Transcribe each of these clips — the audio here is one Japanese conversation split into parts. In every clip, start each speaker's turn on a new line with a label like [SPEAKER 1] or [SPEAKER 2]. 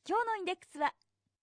[SPEAKER 1] 今日のインデックスは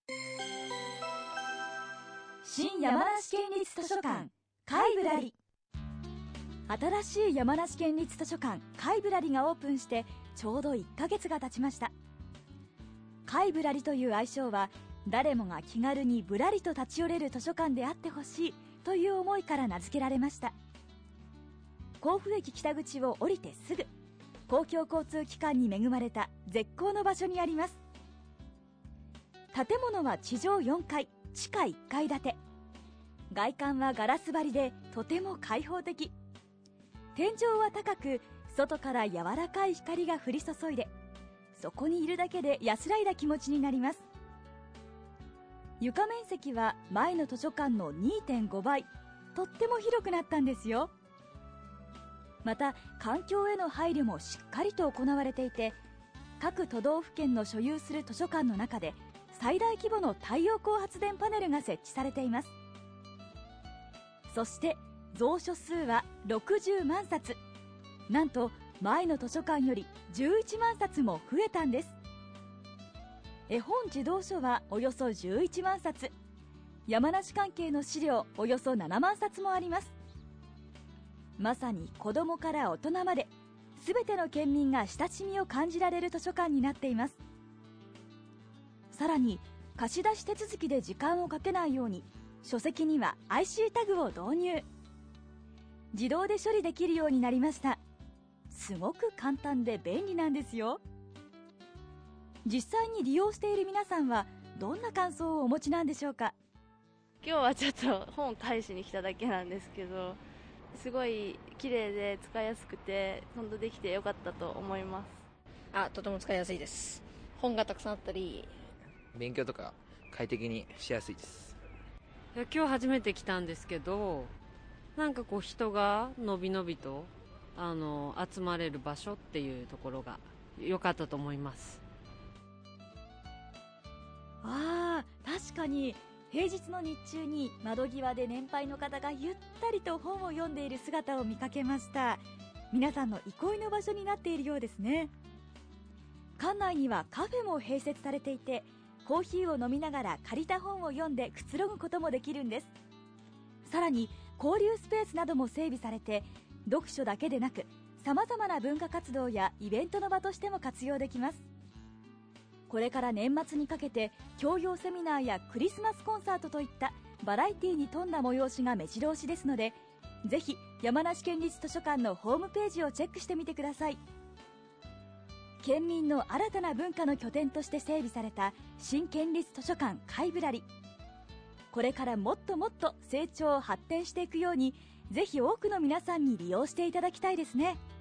[SPEAKER 1] 新山梨県立図書館カイブラリ。新しい山梨県立図書館カイブラリがオープンしてちょうど1ヶ月が経ちました。カイブラリという愛称は誰もが気軽にぶらりと立ち寄れる図書館であってほしいという思いから名付けられました。甲府駅北口を降りてすぐ、公共交通機関に恵まれた絶好の場所にあります。建物は地上4階、地下1階建て。外観はガラス張りでとても開放的。天井は高く、外から柔らかい光が降り注いで、そこにいるだけで安らいだ気持ちになります。床面積は前の図書館の 2.5 倍、とっても広くなったんですよ。また環境への配慮もしっかりと行われていて、各都道府県の所有する図書館の中で最大規模の太陽光発電パネルが設置されています。そして蔵書数は60万冊。なんと前の図書館より11万冊も増えたんです。絵本児童書はおよそ11万冊。山梨関係の資料およそ7万冊もあります。まさに子どもから大人まで全ての県民が親しみを感じられる図書館になっています。さらに貸し出し手続きで時間をかけないように書籍には IC タグを導入。自動で処理できるようになりました。すごく簡単で便利なんですよ。実際に利用している皆さんはどんな感想をお持ちなんでしょうか。
[SPEAKER 2] 今日はちょっと本返しに来ただけなんですけど、すごい綺麗で使いやすくて本当できてよかったと思います。
[SPEAKER 3] とても使いやすいです。本がたくさんあったり
[SPEAKER 4] 勉強とか快適にしやすいです。
[SPEAKER 5] 今日初めて来たんですけど、なんかこう人がのびのびと集まれる場所っていうところが良かったと思います。
[SPEAKER 1] 確かに平日の日中に窓際で年配の方がゆったりと本を読んでいる姿を見かけました。皆さんの憩いの場所になっているようですね。館内にはカフェも併設されていて、コーヒーを飲みながら借りた本を読んでくつろぐこともできるんです。さらに交流スペースなども整備されて、読書だけでなく様々な文化活動やイベントの場としても活用できます。これから年末にかけて教養セミナーやクリスマスコンサートといったバラエティに富んだ催しが目白押しですので、ぜひ山梨県立図書館のホームページをチェックしてみてください。県民の新たな文化の拠点として整備された新県立図書館カイブラリ。これからもっともっと成長発展していくように、ぜひ多くの皆さんに利用していただきたいですね。